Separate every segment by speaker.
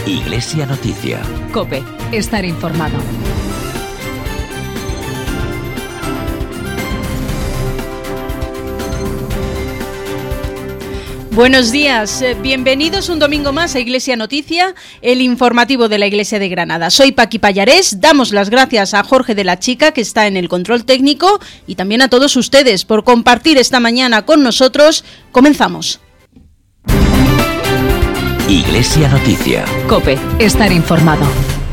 Speaker 1: Iglesia Noticia.
Speaker 2: COPE. Estar informado. Buenos días, bienvenidos un domingo más a Iglesia Noticia, el informativo de la Iglesia de Granada. Soy Paqui Pallarés, damos las gracias a Jorge de la Chica, que está en el control técnico, y también a todos ustedes por compartir esta mañana con nosotros. Comenzamos.
Speaker 1: Iglesia Noticia.
Speaker 2: COPE. Estar informado.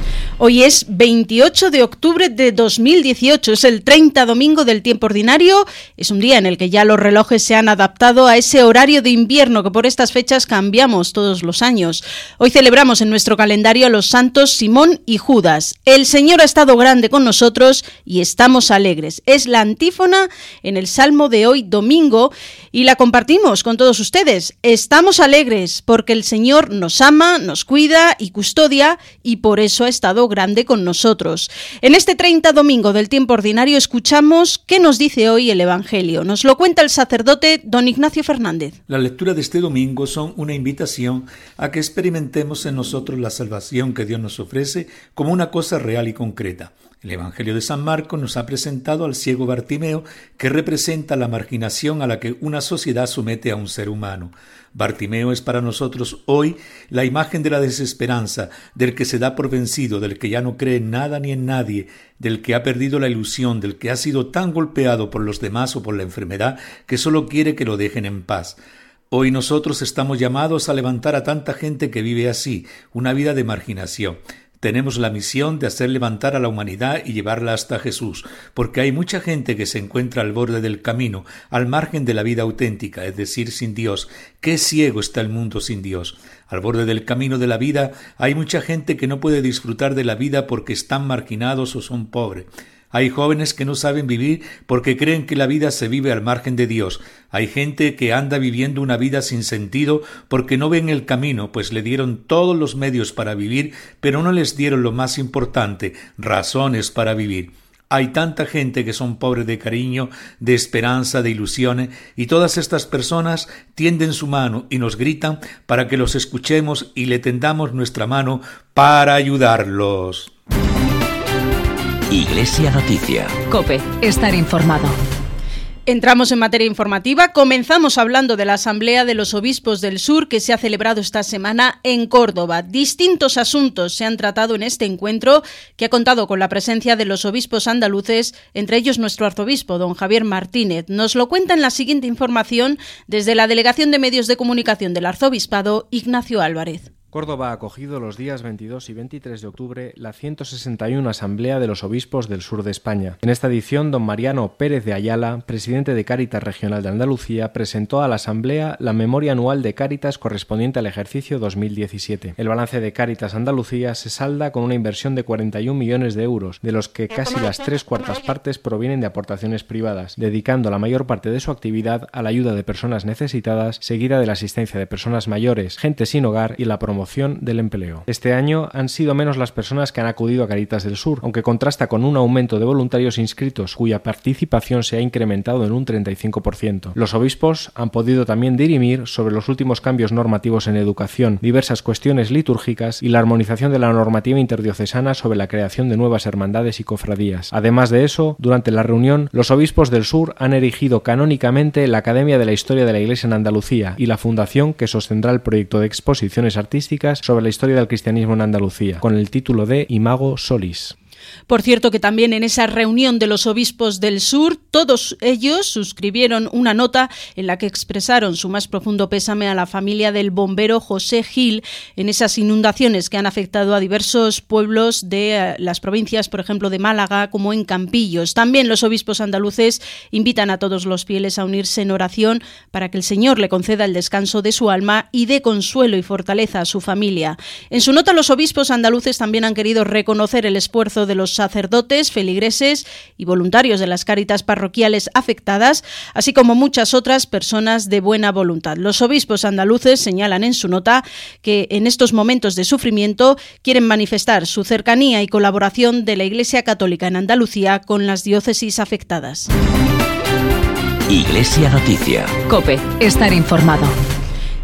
Speaker 2: Hoy es 28 de octubre de 2018, es el 30 domingo del tiempo ordinario, es un día en el que ya los relojes se han adaptado a ese horario de invierno que por estas fechas cambiamos todos los años. Hoy celebramos en nuestro calendario a los santos Simón y Judas. El Señor ha estado grande con nosotros y estamos alegres. Es la antífona en el Salmo de hoy domingo y la compartimos con todos ustedes. Estamos alegres porque el Señor nos ama, nos cuida y custodia y por eso ha estado grande con nosotros. En este 30 domingo del tiempo ordinario escuchamos qué nos dice hoy el Evangelio. Nos lo cuenta el sacerdote don Ignacio Fernández.
Speaker 3: La lectura de este domingo son una invitación a que experimentemos en nosotros la salvación que Dios nos ofrece como una cosa real y concreta. El Evangelio de San Marcos nos ha presentado al ciego Bartimeo, que representa la marginación a la que una sociedad somete a un ser humano. Bartimeo es para nosotros hoy la imagen de la desesperanza, del que se da por vencido, del que ya no cree en nada ni en nadie, del que ha perdido la ilusión, del que ha sido tan golpeado por los demás o por la enfermedad que solo quiere que lo dejen en paz. Hoy nosotros estamos llamados a levantar a tanta gente que vive así, una vida de marginación. Tenemos la misión de hacer levantar a la humanidad y llevarla hasta Jesús, porque hay mucha gente que se encuentra al borde del camino, al margen de la vida auténtica, es decir, sin Dios. ¡Qué ciego está el mundo sin Dios! Al borde del camino de la vida hay mucha gente que no puede disfrutar de la vida porque están marginados o son pobres. Hay jóvenes que no saben vivir porque creen que la vida se vive al margen de Dios. Hay gente que anda viviendo una vida sin sentido porque no ven el camino, pues le dieron todos los medios para vivir, pero no les dieron lo más importante, razones para vivir. Hay tanta gente que son pobres de cariño, de esperanza, de ilusiones, y todas estas personas tienden su mano y nos gritan para que los escuchemos y le tendamos nuestra mano para ayudarlos.
Speaker 1: Iglesia Noticia.
Speaker 2: COPE. Estar informado. Entramos en materia informativa. Comenzamos hablando de la Asamblea de los Obispos del Sur que se ha celebrado esta semana en Córdoba. Distintos asuntos se han tratado en este encuentro que ha contado con la presencia de los obispos andaluces, entre ellos nuestro arzobispo, don Javier Martínez. Nos lo cuenta en la siguiente información desde la Delegación de Medios de Comunicación del Arzobispado, Ignacio Álvarez.
Speaker 4: Córdoba ha acogido los días 22 y 23 de octubre la 161 Asamblea de los Obispos del Sur de España. En esta edición, don Mariano Pérez de Ayala, presidente de Cáritas Regional de Andalucía, presentó a la Asamblea la memoria anual de Cáritas correspondiente al ejercicio 2017. El balance de Cáritas Andalucía se salda con una inversión de 41 millones de euros, de los que casi las 3/4 partes provienen de aportaciones privadas, dedicando la mayor parte de su actividad a la ayuda de personas necesitadas, seguida de la asistencia de personas mayores, gente sin hogar y la promoción del empleo. Este año han sido menos las personas que han acudido a Cáritas del Sur, aunque contrasta con un aumento de voluntarios inscritos cuya participación se ha incrementado en un 35%. Los obispos han podido también dirimir sobre los últimos cambios normativos en educación, diversas cuestiones litúrgicas y la armonización de la normativa interdiocesana sobre la creación de nuevas hermandades y cofradías. Además de eso, durante la reunión, los obispos del Sur han erigido canónicamente la Academia de la Historia de la Iglesia en Andalucía y la fundación que sostendrá el proyecto de exposiciones artísticas sobre la historia del cristianismo en Andalucía, con el título de Imago Solis.
Speaker 2: Por cierto que también en esa reunión de los obispos del sur, todos ellos suscribieron una nota en la que expresaron su más profundo pésame a la familia del bombero José Gil en esas inundaciones que han afectado a diversos pueblos de las provincias, por ejemplo, de Málaga, como en Campillos. También los obispos andaluces invitan a todos los fieles a unirse en oración para que el Señor le conceda el descanso de su alma y dé consuelo y fortaleza a su familia. En su nota, los obispos andaluces también han querido reconocer el esfuerzo de los sacerdotes, feligreses y voluntarios de las cáritas parroquiales afectadas, así como muchas otras personas de buena voluntad. Los obispos andaluces señalan en su nota que en estos momentos de sufrimiento quieren manifestar su cercanía y colaboración de la Iglesia Católica en Andalucía con las diócesis afectadas.
Speaker 1: Iglesia Noticia.
Speaker 2: COPE. Estar informado.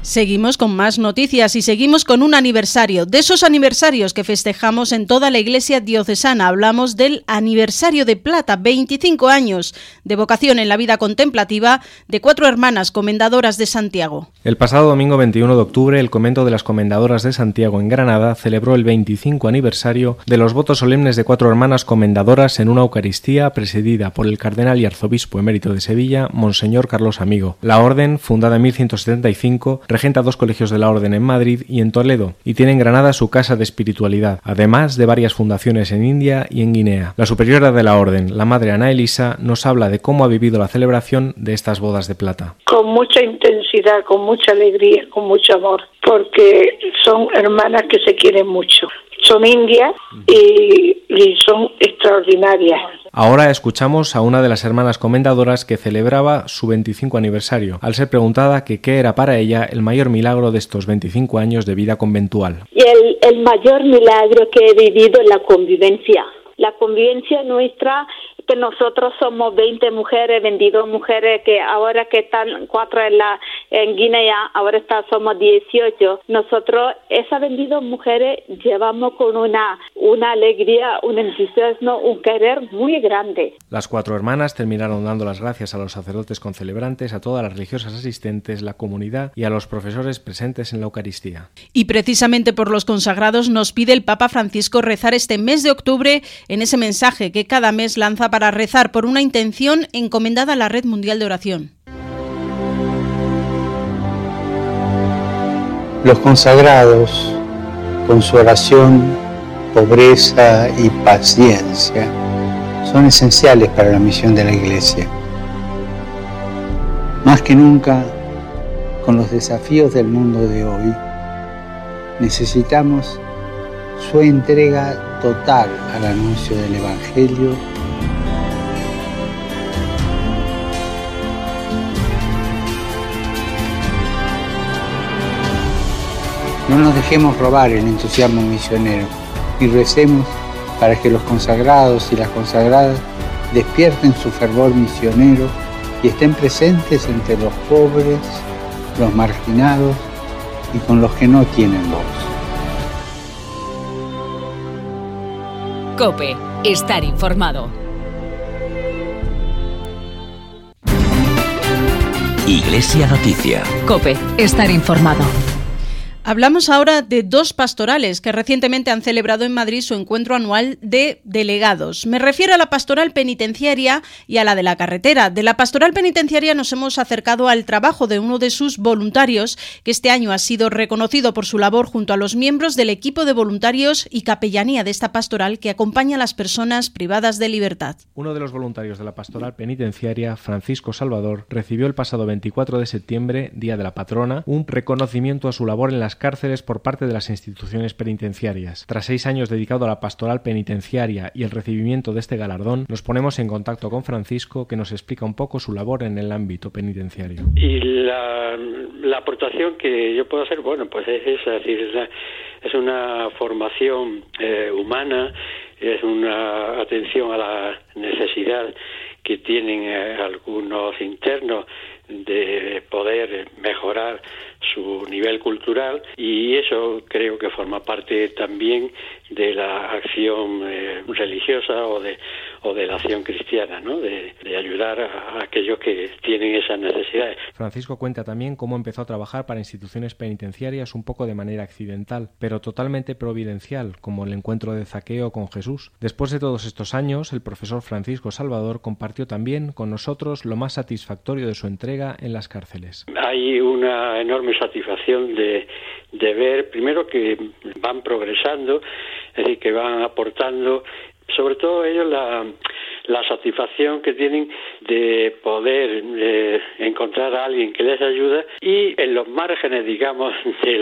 Speaker 2: Seguimos con más noticias y seguimos con un aniversario. De esos aniversarios que festejamos en toda la Iglesia diocesana, hablamos del aniversario de plata, 25 años de vocación en la vida contemplativa de 4 hermanas comendadoras de Santiago.
Speaker 4: El pasado domingo 21 de octubre, el convento de las Comendadoras de Santiago en Granada celebró el 25 aniversario de los votos solemnes de 4 hermanas comendadoras en una Eucaristía presidida por el cardenal y arzobispo emérito de Sevilla, Monseñor Carlos Amigo. La orden, fundada en 1175, regenta 2 colegios de la Orden en Madrid y en Toledo, y tiene en Granada su casa de espiritualidad, además de varias fundaciones en India y en Guinea. La superiora de la Orden, la Madre Ana Elisa, nos habla de cómo ha vivido la celebración de estas bodas de plata.
Speaker 5: Con mucha intensidad, con mucha alegría, con mucho amor, porque son hermanas que se quieren mucho. Son indias y son extraordinarias.
Speaker 4: Ahora escuchamos a una de las hermanas comendadoras que celebraba su 25 aniversario, al ser preguntada que qué era para ella el mayor milagro de estos 25 años de vida conventual.
Speaker 6: Y el mayor milagro que he vivido es la convivencia. La convivencia nuestra, que nosotros somos 20 mujeres, 22 mujeres, que ahora que están 4 en Guinea, ahora somos 18. Nosotros, esas 22 mujeres, llevamos con una alegría, un entusiasmo, un querer muy grande.
Speaker 4: Las 4 hermanas terminaron dando las gracias a los sacerdotes concelebrantes, a todas las religiosas asistentes, la comunidad y a los profesores presentes en la Eucaristía.
Speaker 2: Y precisamente por los consagrados nos pide el Papa Francisco rezar este mes de octubre en ese mensaje que cada mes lanza para rezar por una intención encomendada a la Red Mundial de Oración.
Speaker 7: Los consagrados, con su oración, pobreza y paciencia, son esenciales para la misión de la Iglesia. Más que nunca, con los desafíos del mundo de hoy, necesitamos su entrega total al anuncio del Evangelio. No nos dejemos robar el entusiasmo misionero y recemos para que los consagrados y las consagradas despierten su fervor misionero y estén presentes entre los pobres, los marginados y con los que no tienen voz.
Speaker 8: COPE. Estar informado.
Speaker 1: Iglesia Noticia.
Speaker 8: COPE. Estar informado.
Speaker 2: Hablamos ahora de 2 pastorales que recientemente han celebrado en Madrid su encuentro anual de delegados. Me refiero a la pastoral penitenciaria y a la de la carretera. De la pastoral penitenciaria nos hemos acercado al trabajo de uno de sus voluntarios, que este año ha sido reconocido por su labor junto a los miembros del equipo de voluntarios y capellanía de esta pastoral que acompaña a las personas privadas de libertad.
Speaker 4: Uno de los voluntarios de la pastoral penitenciaria, Francisco Salvador, recibió el pasado 24 de septiembre, día de la patrona, un reconocimiento a su labor en las cárceles por parte de las instituciones penitenciarias. Tras 6 años dedicado a la pastoral penitenciaria y el recibimiento de este galardón, nos ponemos en contacto con Francisco, que nos explica un poco su labor en el ámbito penitenciario.
Speaker 9: Y la aportación que yo puedo hacer, bueno, pues es esa, es decir, es una formación humana, es una atención a la necesidad que tienen algunos internos de poder mejorar su nivel cultural, y eso creo que forma parte también de la acción religiosa o de la acción cristiana, ¿no? De ayudar a aquellos que tienen esas necesidades.
Speaker 4: Francisco cuenta también cómo empezó a trabajar para instituciones penitenciarias un poco de manera accidental, pero totalmente providencial, como el encuentro de Zaqueo con Jesús. Después de todos estos años, el profesor Francisco Salvador compartió también con nosotros lo más satisfactorio de su entrega en las cárceles.
Speaker 9: Hay una enorme satisfacción de ver, primero, que van progresando, es decir, que van aportando, sobre todo ellos la satisfacción que tienen de poder encontrar a alguien que les ayuda, y en los márgenes, digamos,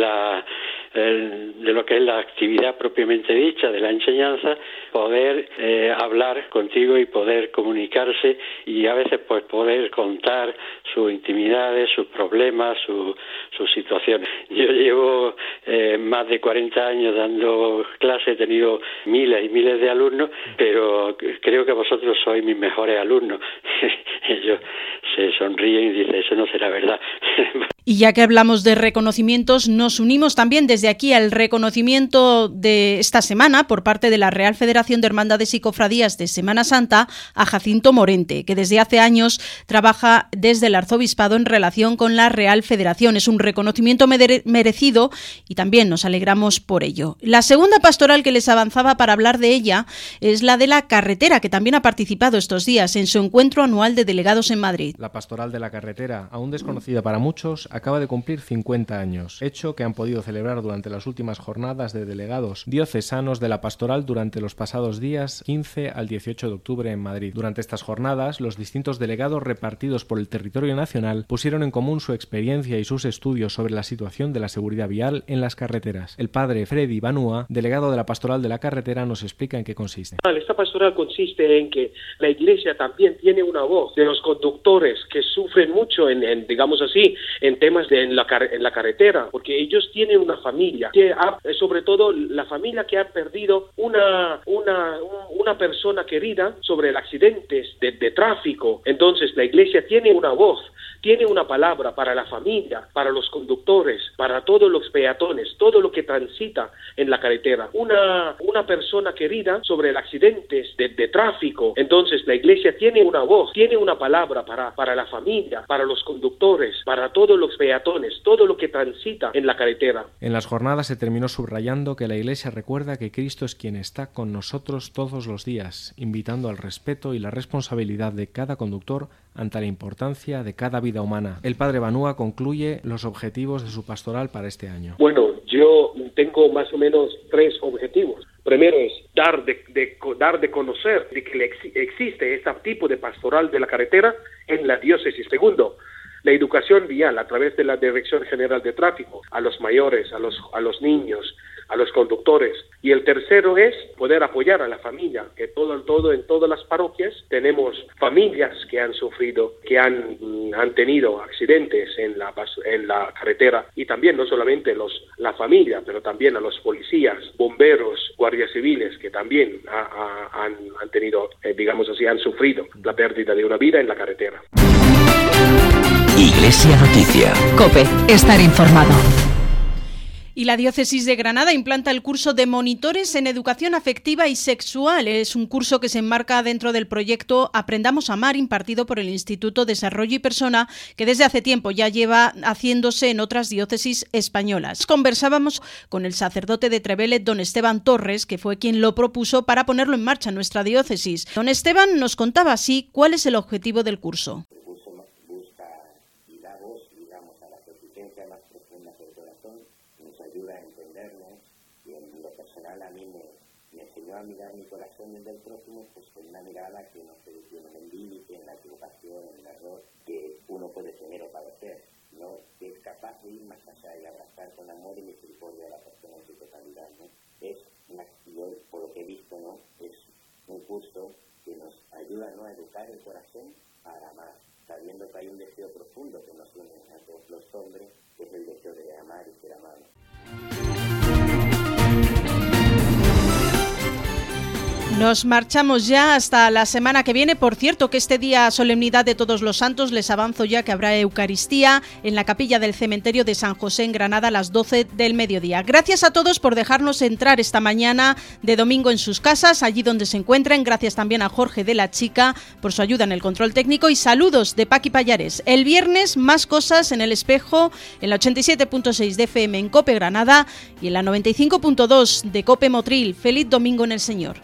Speaker 9: de lo que es la actividad propiamente dicha, de la enseñanza, poder hablar contigo y poder comunicarse, y a veces pues poder contar sus intimidades, sus problemas, sus situaciones. Yo llevo más de 40 años dando clases, he tenido miles y miles de alumnos, pero creo que vosotros sois mis mejores alumnos. Ellos se sonríen y dicen, eso no será verdad.
Speaker 2: Y ya que hablamos de reconocimientos, nos unimos también desde aquí al reconocimiento de esta semana por parte de la Real Federación de Hermandades y Cofradías de Semana Santa a Jacinto Morente, que desde hace años trabaja desde el Arzobispado en relación con la Real Federación. Es un reconocimiento merecido y también nos alegramos por ello. La segunda pastoral que les avanzaba para hablar de ella es la de la carretera, que también ha participado estos días en su encuentro anual de delegados en Madrid.
Speaker 4: La pastoral de la carretera, aún desconocida para muchos, acaba de cumplir 50 años, hecho que han podido celebrar durante las últimas jornadas de delegados diocesanos de la pastoral durante los pasados días 15 al 18 de octubre en Madrid. Durante estas jornadas, los distintos delegados repartidos por el territorio nacional pusieron en común su experiencia y sus estudios sobre la situación de la seguridad vial en las carreteras. El padre Freddy Banúa, delegado de la pastoral de la carretera, nos explica en qué consiste.
Speaker 10: Esta pastoral consiste en que la Iglesia también tiene una voz de los conductores que sufren mucho digamos así, en temas en la carretera, porque ellos tienen una familia, sobre todo la familia que ha perdido una persona querida sobre el accidentes de tráfico. Entonces la Iglesia tiene una voz, tiene una palabra para la familia, para los conductores, para todos los peatones, todo lo que transita en la carretera. Una persona querida sobre el accidentes de tráfico. Entonces la Iglesia tiene una voz, tiene una palabra para la familia, para los conductores, para todos los peatones, todo lo que transita en la carretera.
Speaker 4: En las jornadas se terminó subrayando que la Iglesia recuerda que Cristo es quien está con nosotros todos los días, invitando al respeto y la responsabilidad de cada conductor ante la importancia de cada vida humana. El padre Banúa concluye los objetivos de su pastoral para este año.
Speaker 10: Bueno, yo tengo más o menos 3 objetivos. Primero es dar de conocer de que existe este tipo de pastoral de la carretera en la diócesis. Segundo, la educación vial a través de la Dirección General de Tráfico a los mayores, a los niños, a los conductores. Y el tercero es poder apoyar a la familia, que en todas las parroquias tenemos familias que han sufrido, que han tenido accidentes en la carretera, y también no solamente la familia, pero también a los policías, bomberos, guardias civiles, que también han tenido, digamos así, han sufrido la pérdida de una vida en la carretera.
Speaker 1: Iglesia Noticia.
Speaker 8: COPE. Estar informado.
Speaker 2: Y la Diócesis de Granada implanta el curso de monitores en educación afectiva y sexual. Es un curso que se enmarca dentro del proyecto Aprendamos a Amar, impartido por el Instituto Desarrollo y Persona, que desde hace tiempo ya lleva haciéndose en otras diócesis españolas. Conversábamos con el sacerdote de Trevele, don Esteban Torres, que fue quien lo propuso para ponerlo en marcha en nuestra diócesis. Don Esteban nos contaba así cuál es el objetivo del curso.
Speaker 11: A mirar mi corazón y el del próximo, pues con una mirada que no se detiene en el límite, en la equivocación, en el error que uno puede tener o padecer, ¿no? Que es capaz de ir más allá y abrazar con amor y misericordia a la persona en su totalidad, ¿no? Es una acción, por lo que he visto, ¿no? Es un curso que nos ayuda, ¿no?, a educar el corazón para amar, sabiendo que hay un deseo profundo que nos une a todos los hombres, que es el deseo de amar y ser amados.
Speaker 2: Nos marchamos ya hasta la semana que viene. Por cierto, que este día, solemnidad de Todos los Santos, les avanzo ya que habrá Eucaristía en la capilla del cementerio de San José en Granada a las 12 del mediodía. Gracias a todos por dejarnos entrar esta mañana de domingo en sus casas, allí donde se encuentren. Gracias también a Jorge de la Chica por su ayuda en el control técnico, y saludos de Paqui Payares. El viernes, más cosas en El Espejo, en la 87.6 de FM en COPE Granada y en la 95.2 de COPE Motril. Feliz domingo en el Señor.